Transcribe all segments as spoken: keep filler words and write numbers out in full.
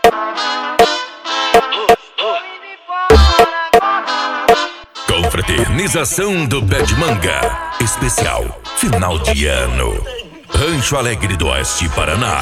Confraternização do Pé de Manga. Especial final de ano. Rancho Alegre do Oeste, Paraná.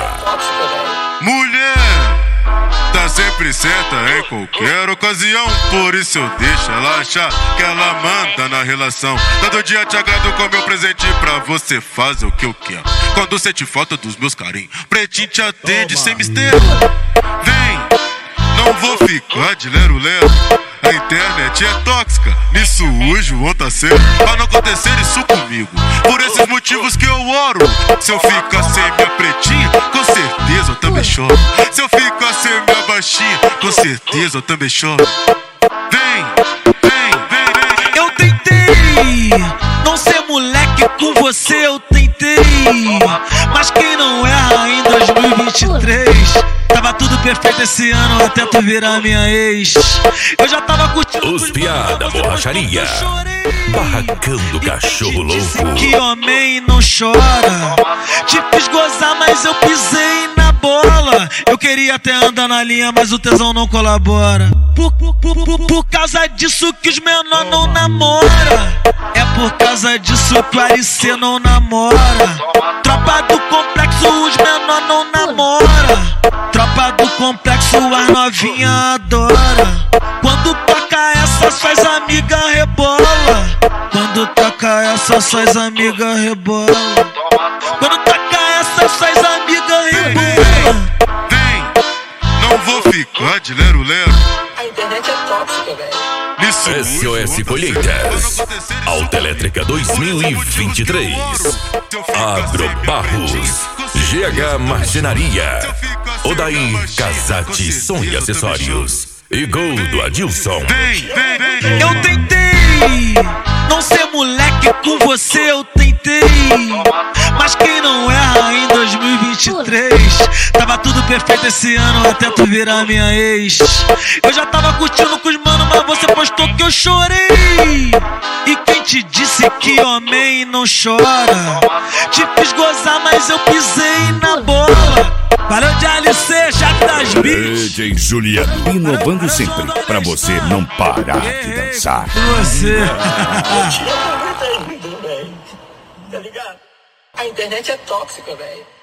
Mulher tá sempre certa em qualquer ocasião, por isso eu deixo ela achar que ela manda na relação. Todo dia te agrado com meu presente pra você fazer o que eu quero. Quando sente falta dos meus carinhos, pretinho te atende sem mistério. Vem, não vou ficar de lero-lero. A internet é tóxica, nisso hoje o tá sério. Pra não acontecer isso comigo, por esses motivos que eu oro. Se eu ficar sem minha pretinha, com certeza eu também choro. Se eu ficar sem minha baixinha, com certeza eu também choro. Vem, vem, vem, vem. Eu tentei não ser moleque com você, eu tentei. Mas quem não erra em dois mil e vinte e três? Tava tudo perfeito esse ano até tu virar minha ex. Eu já tava curtindo os piada, borracharia, barracão do cachorro louco. Que homem não chora. Te fiz gozar, mas eu pisei na bola. Eu queria até andar na linha, mas o tesão não colabora. Por, por, por, por, por causa disso que os menor não namora. É por causa disso que o R C não namora. Tropa do complexo, os menor não namora. Tropa do complexo, as novinha adora. Quando toca essa, suas amigas rebola. Quando toca essa, suas amigas rebola. Quando toca essa, suas amigas rebola. Vem, não vou ficar de lero-lero. A internet é tóxica, velho. S O S Colheitas Autoelétrica dois mil e vinte e três. Agrobarros, G H Marcenaria, Odair Casati Som e Acessórios e Gol do Adilson. Eu tentei não ser moleque com você, eu tentei. Mas quem não erra em dois mil e vinte e três? Tava tudo perfeito esse ano até tu virar minha ex. Eu já tava curtindo com os manos, mas você postou que eu chorei. E quem te disse que homem não chora? Te fiz gozar, mas eu pisei na bola. Valeu de L C, Jato das Beats. D J Juliano, inovando sempre pra você não parar de dançar. Você. Tá ligado? A internet é tóxica, velho.